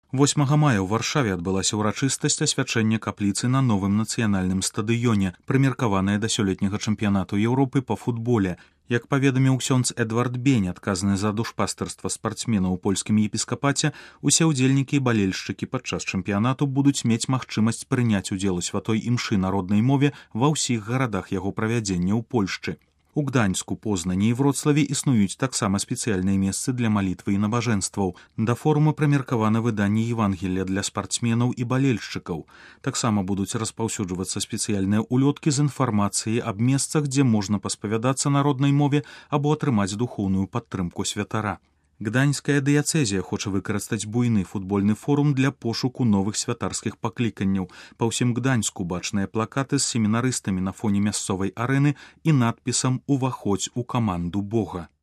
8 мая ў Варшаве адбылася ўрачыстасць асвячэння капліцы на новым нацыянальным стадыёне, прымеркаваная да сёлетняга чэмпіянату Еўропы па футболе. Як паведаміў ксёндз Эдвард Бень, адказны за душпастарства спартсменаў у польскім епіскапаце, усе ўдзельнікі і балельшчыкі падчас чэмпіянату будуць мець магчымасць прыняць удзел у святой імшы народнай мове ва ўсіх гарадах яго правядзення ў Польшчы. У Гданьску, Познані і Вроцлаве існуюць таксама спецыяльныя месцы для малітвы і набажэнстваў. Да форуму прымеркавана выданне Евангелія для спартсменаў і балельшчыкаў. Таксама будуць распаўсюджвацца спецыяльныя улёткі з інфармацыяй аб месцах, дзе можна паспавядацца на роднай мове або атрымаць духоўную падтрымку святара. Гданьская дыяцэзія хоча выкарыстаць буйны футбольны форум для пошуку новых святарскіх пакліканняў. Па ўсім Гданьску бачныя плакаты з семінарыстамі на фоне мясцовай арэны і надпісам «Уваходзь у каманду Бога».